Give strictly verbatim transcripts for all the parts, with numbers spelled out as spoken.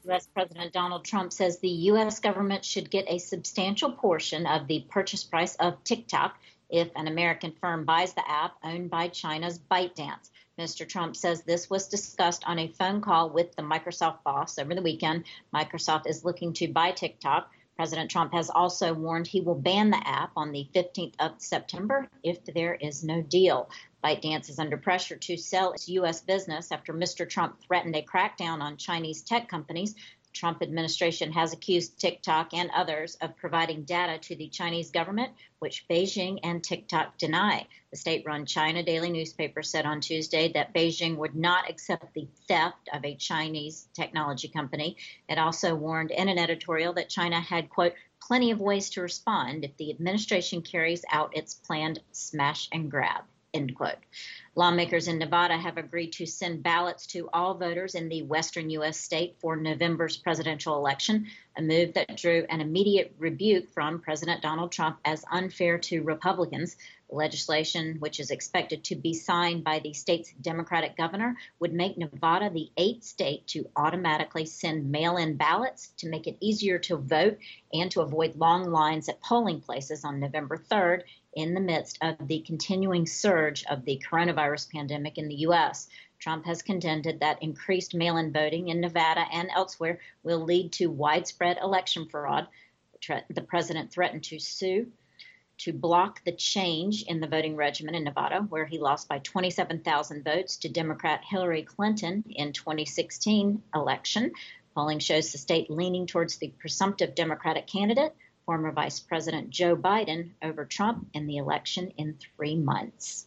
U S. President Donald Trump says the U S government should get a substantial portion of the purchase price of TikTok if an American firm buys the app owned by China's ByteDance. Mister Trump says this was discussed on a phone call with the Microsoft boss over the weekend. Microsoft is looking to buy TikTok. President Trump has also warned he will ban the app on the fifteenth of September if there is no deal. ByteDance is under pressure to sell its U S business after Mister Trump threatened a crackdown on Chinese tech companies. The Trump administration has accused TikTok and others of providing data to the Chinese government, which Beijing and TikTok deny. The state-run China Daily newspaper said on Tuesday that Beijing would not accept the theft of a Chinese technology company. It also warned in an editorial that China had, quote, plenty of ways to respond if the administration carries out its planned smash and grab. End quote. Lawmakers in Nevada have agreed to send ballots to all voters in the western U S state for November's presidential election, a move that drew an immediate rebuke from President Donald Trump as unfair to Republicans. The legislation, which is expected to be signed by the state's Democratic governor, would make Nevada the eighth state to automatically send mail-in ballots to make it easier to vote and to avoid long lines at polling places on November third in the midst of the continuing surge of the coronavirus pandemic in the U S. Trump has contended that increased mail-in voting in Nevada and elsewhere will lead to widespread election fraud. The president threatened to sue to block the change in the voting regimen in Nevada, where he lost by twenty-seven thousand votes to Democrat Hillary Clinton in twenty sixteen election. Polling shows the state leaning towards the presumptive Democratic candidate, former Vice President Joe Biden, over Trump in the election in three months.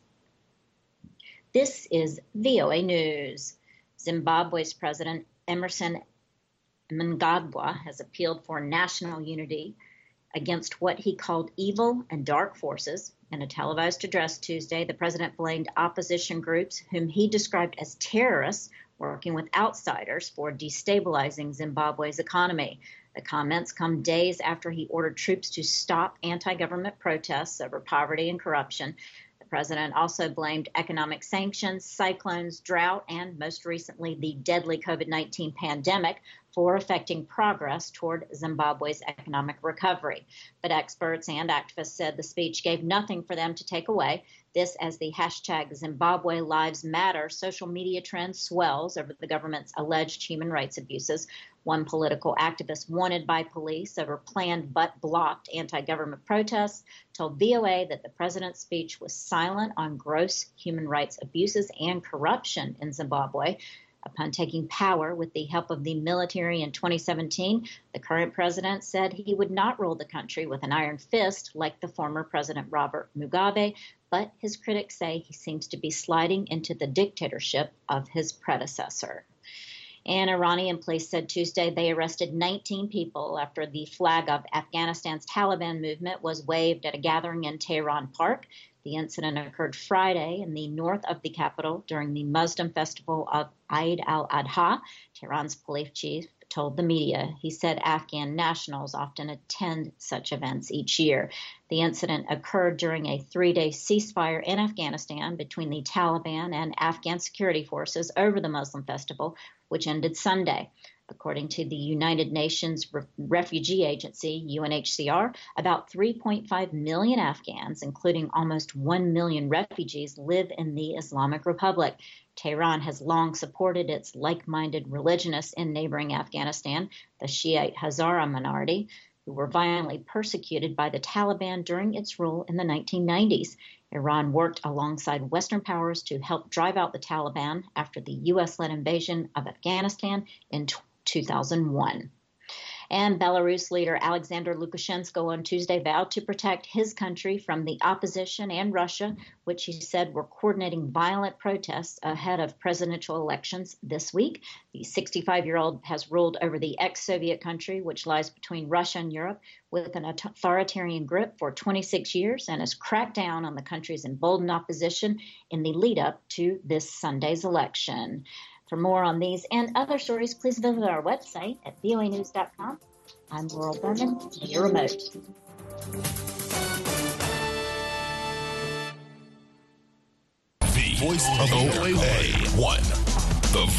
This is V O A News. Zimbabwe's President Emerson Mnangagwa has appealed for national unity against what he called evil and dark forces. In a televised address Tuesday, the president blamed opposition groups whom he described as terrorists working with outsiders for destabilizing Zimbabwe's economy. The comments come days after he ordered troops to stop anti-government protests over poverty and corruption. The president also blamed economic sanctions, cyclones, drought, and most recently the deadly COVID nineteen pandemic for affecting progress toward Zimbabwe's economic recovery. But experts and activists said the speech gave nothing for them to take away. This as the hashtag Zimbabwe Lives Matter social media trend swells over the government's alleged human rights abuses. One political activist wanted by police over planned but blocked anti-government protests told V O A that the president's speech was silent on gross human rights abuses and corruption in Zimbabwe. Upon taking power with the help of the military in twenty seventeen, the current president said he would not rule the country with an iron fist like the former President Robert Mugabe, but his critics say he seems to be sliding into the dictatorship of his predecessor. And Iranian police said Tuesday they arrested nineteen people after the flag of Afghanistan's Taliban movement was waved at a gathering in Tehran Park. The incident occurred Friday in the north of the capital during the Muslim festival of Eid al-Adha. Tehran's police chief told the media. He said Afghan nationals often attend such events each year. The incident occurred during a three-day ceasefire in Afghanistan between the Taliban and Afghan security forces over the Muslim festival, which ended Sunday. According to the United Nations Re- Refugee Agency, U N H C R, about three point five million Afghans, including almost one million refugees, live in the Islamic Republic. Tehran has long supported its like-minded religionists in neighboring Afghanistan, the Shiite Hazara minority, who were violently persecuted by the Taliban during its rule in the nineteen nineties. Iran worked alongside Western powers to help drive out the Taliban after the U S-led invasion of Afghanistan in two thousand one. And Belarus leader Alexander Lukashenko on Tuesday vowed to protect his country from the opposition and Russia, which he said were coordinating violent protests ahead of presidential elections this week. The sixty-five-year-old has ruled over the ex-Soviet country, which lies between Russia and Europe, with an authoritarian grip for twenty-six years and has cracked down on the country's emboldened opposition in the lead-up to this Sunday's election. For more on these and other stories, please visit our website at V O A news dot com. I'm Laurel Berman, your remote. The voice of O A one. The